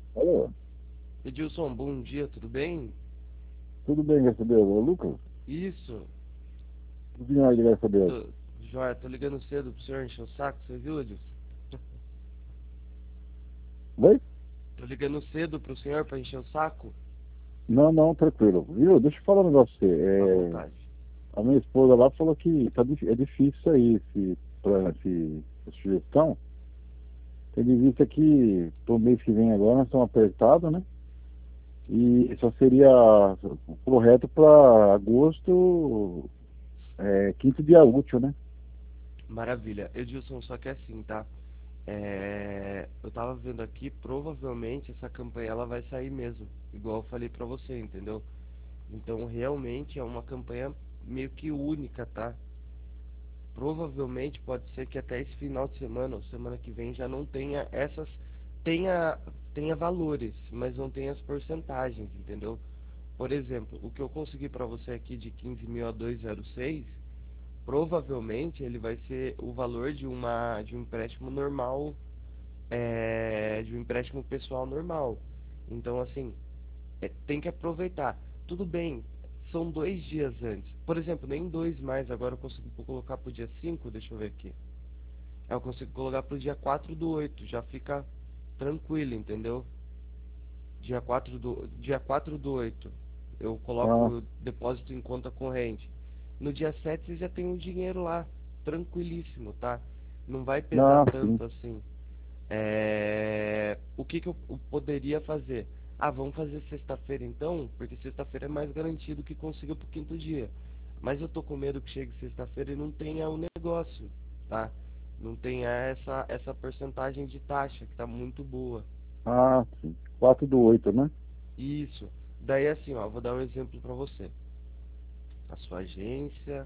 Alô, Edilson, bom dia, tudo bem? tudo bem, graças a Deus. Ô, Lucas, Isso, tudo em ordem, graças a Deus. tô, joia, tô ligando cedo pro senhor encher o saco, você viu, Edilson? Oi? Tô ligando cedo pro senhor pra encher o saco? Não, não, tranquilo. Viu? Deixa eu falar um negócio pra você. À vontade. A minha esposa lá falou que é difícil isso aí, essa sugestão. Tendo em vista que pro mês que vem agora nós estamos apertados, né? E só seria correto para agosto, quinto dia útil, né? Maravilha. Edilson, só que é assim, tá? Eu tava vendo aqui, provavelmente essa campanha ela vai sair mesmo, igual eu falei pra você, entendeu? Então, realmente é uma campanha meio que única, tá? Provavelmente pode ser que até esse final de semana ou semana que vem já não tenha tenha tenha valores, mas não tenha as porcentagens, entendeu? Por exemplo, o que eu consegui para você aqui de 15 mil a 206, provavelmente ele vai ser o valor de um empréstimo normal, de um empréstimo pessoal normal. Então, assim, tem que aproveitar. Tudo bem, são 2 dias antes. Por exemplo, nem dois mais, agora eu consigo colocar pro dia 5. Deixa eu ver aqui. Eu consigo colocar pro dia 4 do 8, já fica tranquilo, entendeu? Dia 4 do 8 eu Ah, coloco depósito em conta corrente. No dia 7 você já tem o dinheiro lá, tranquilíssimo, tá? Não vai pesar não, sim. tanto assim. O que que eu poderia fazer? Ah, vamos fazer sexta-feira então, porque sexta-feira é mais garantido que consiga pro quinto dia. Mas eu tô com medo que chegue sexta-feira e não tenha o negócio, tá? Não tenha essa porcentagem de taxa, que tá muito boa. Ah, sim. 4 do 8, né? Isso. Daí assim, ó, vou dar um exemplo para você. A sua agência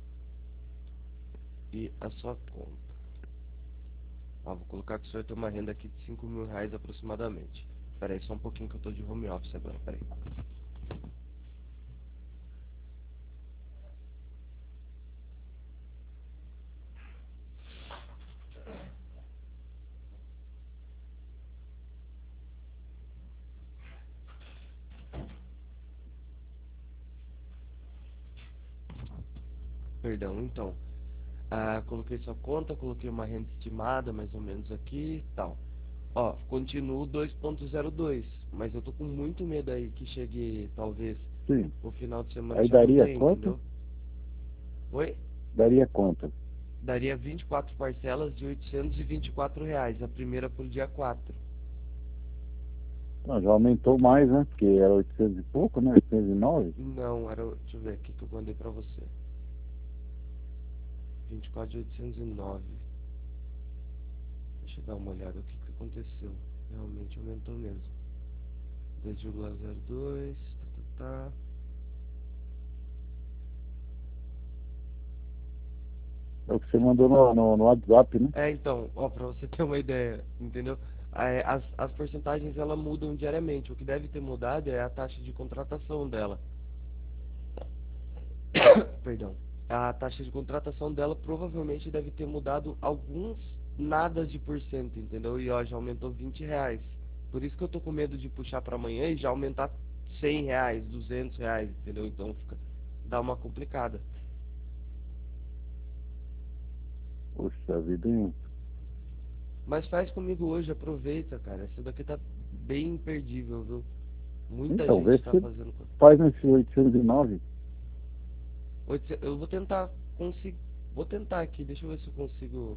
e a sua conta. Ó, vou colocar que o senhor tem uma renda aqui de 5 mil reais aproximadamente. Pera aí, só um pouquinho que eu tô de home office agora, pera aí. Perdão, então. Coloquei sua conta, coloquei uma renda estimada, mais ou menos aqui e tal. Ó, continuo 2,02, mas eu tô com muito medo aí que chegue, talvez, Sim. no final de semana Aí já não daria tem, quanto? entendeu? Oi? Daria quanto? Daria 24 parcelas de R$ 824, a primeira por dia 4. Não, já aumentou mais, né? Porque era 800 e pouco, né? 809. Não, deixa eu ver aqui que eu mandei pra você. 24 de 809. Deixa eu dar uma olhada o que que aconteceu. Realmente aumentou mesmo. 2,02, tá. É o que você mandou no WhatsApp, né? Então, ó, pra você ter uma ideia, entendeu? As porcentagens ela mudam diariamente. O que deve ter mudado é a taxa de contratação dela. Perdão. A taxa de contratação dela provavelmente deve ter mudado alguns nada de por cento, entendeu? E ó, já aumentou R$ 20. Por isso que eu tô com medo de puxar pra amanhã e já aumentar R$ 100, R$ 200, entendeu? Então dá uma complicada. Poxa vida, hein? Mas faz comigo hoje, aproveita, cara. Essa daqui tá bem imperdível, viu? Muita Então, gente vê se tá você fazendo. faz nesse 809. Eu vou tentar conseguir. Vou tentar aqui, deixa eu ver se eu consigo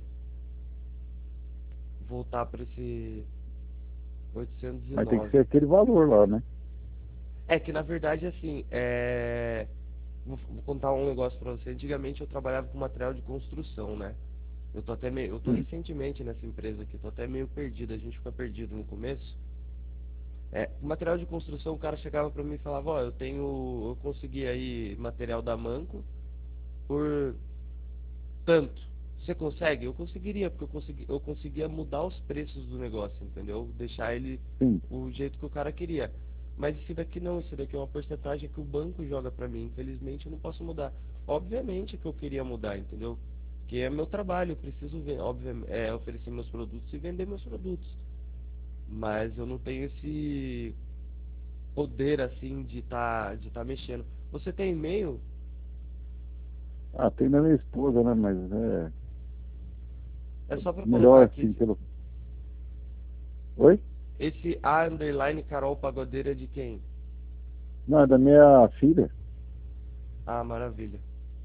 voltar para esse oitocentos e Mas tem que ser nove. aquele valor lá, né? É que na verdade, assim, vou contar um negócio pra você. Antigamente eu trabalhava com material de construção, né? Eu tô Sim. recentemente nessa empresa aqui, tô até meio perdido, a gente fica perdido no começo. Material de construção, o cara chegava pra mim e falava, ó, eu consegui aí material da Manco por tanto. Você consegue? Eu conseguiria, porque eu conseguia mudar os preços do negócio, entendeu? Deixar ele Sim. o jeito que o cara queria. Mas esse daqui não, esse daqui é uma porcentagem que o banco joga pra mim. Infelizmente eu não posso mudar. Obviamente que eu queria mudar, entendeu? Que é meu trabalho, eu preciso oferecer meus produtos e vender meus produtos. mas eu não tenho esse poder assim de tá mexendo. Você tem e-mail? Ah, tem da minha esposa, né? Mas é É só para colocar melhor aqui. assim pelo. Oi? Esse A underline Carol Pagodeira é de quem? Não, é da minha filha. Ah, maravilha.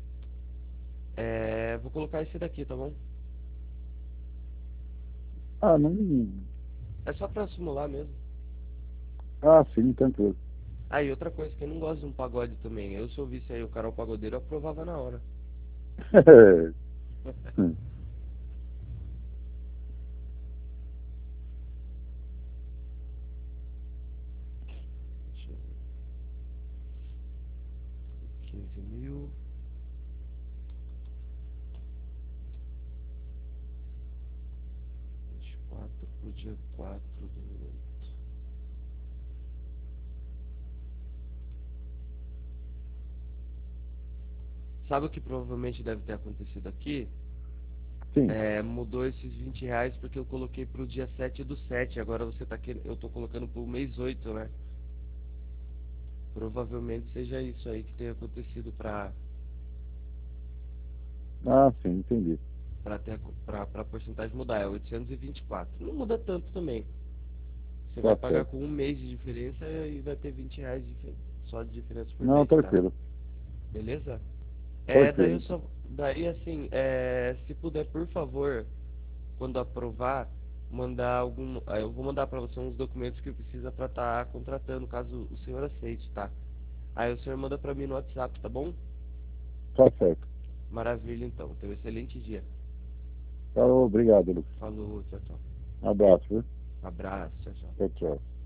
Vou colocar esse daqui, tá bom? Ah, não. É só pra simular mesmo. Ah, sim, tranquilo. Ah, e outra coisa, quem não gosta de um pagode também? Eu, se eu visse aí o Carol Pagodeiro, eu aprovava na hora. Deixa eu ver. 15.000. 24 pro dia 4/8. Sabe o que provavelmente deve ter acontecido aqui? Sim. Mudou esses R$ 20 porque eu coloquei pro dia 7/7. Agora você tá querendo. Eu tô colocando pro mês 8, né? Provavelmente seja isso aí que tenha acontecido Ah, sim, entendi. pra porcentagem mudar. É 824. Não muda tanto também. Você vai Tá pagar certo. com um mês de diferença e vai ter R$ 20 só de diferença por Não, mês, tá? tranquilo. Beleza? Daí Tranquilo, eu então. só. Daí assim, se puder, por favor, quando aprovar, mandar algum. Eu vou mandar para você uns documentos que precisa para estar contratando, caso o senhor aceite, tá? Aí o senhor manda para mim no WhatsApp, tá bom? Tá certo. Maravilha, então. Tenha um excelente dia. Tá, obrigado, Lucas. Falou, tchau, tchau. Abraço, viu? Abraço, tchau, tchau. Tchau, tchau.